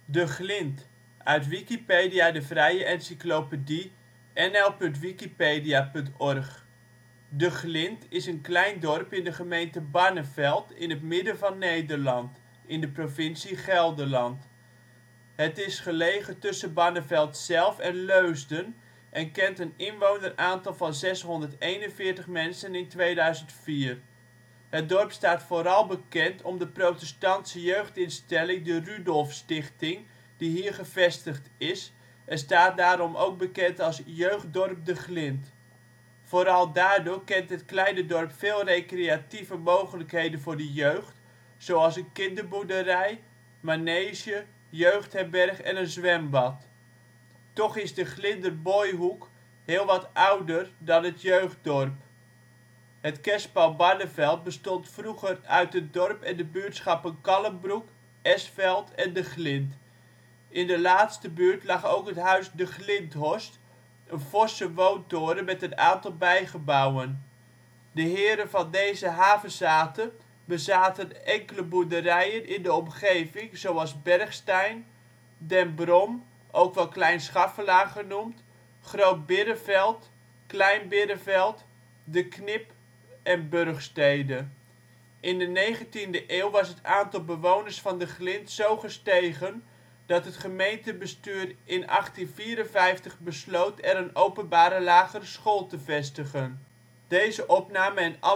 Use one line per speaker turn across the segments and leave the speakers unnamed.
De Glind, uit Wikipedia, de vrije encyclopedie. nl.wikipedia.org. De Glind is een klein dorp in de gemeente Barneveld in het midden van Nederland, in de provincie Gelderland. Het is gelegen tussen Barneveld zelf en Leusden en kent een inwoneraantal van 641 mensen in 2004. Het dorp staat vooral bekend om de protestantse jeugdinstelling de Rudolphstichting die hier gevestigd is en staat daarom ook bekend als Jeugddorp De Glind. Vooral daardoor kent het kleine dorp veel recreatieve mogelijkheden voor de jeugd, zoals een kinderboerderij, manege, jeugdherberg en een zwembad. Toch is de Glinder Booyhoek heel wat ouder dan het jeugddorp. Het kerspel Barneveld bestond vroeger uit het dorp en de buurtschappen Kallenbroek, Esveld en De Glind. In de laatste buurt lag ook het huis De Glinthorst, een forse woontoren met een aantal bijgebouwen. De heren van deze havezate bezaten enkele boerderijen in de omgeving zoals Bergstein, Den Brom (ook wel Klein Schaffelaar genoemd), Groot Birreveld, Klein Birreveld, De Knip en Burgstede. In de 19e eeuw was het aantal bewoners van De Glind zo gestegen dat het gemeentebestuur in 1854 besloot er een openbare lagere school te vestigen. Plaatsen in de gemeente Barneveld Dorpen: Bilthoven · De Glind · De Linde ·' t Malijk · Trimunt · Willemstad · Zethuis Groningen: Steden en dorpen in Gelderland Nederland: Provincies · Gemeenten 51° 58 ' NB, 5° 34 ' OL Portaal Nederland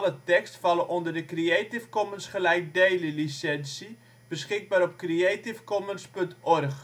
Beschikbaar op creativecommons.org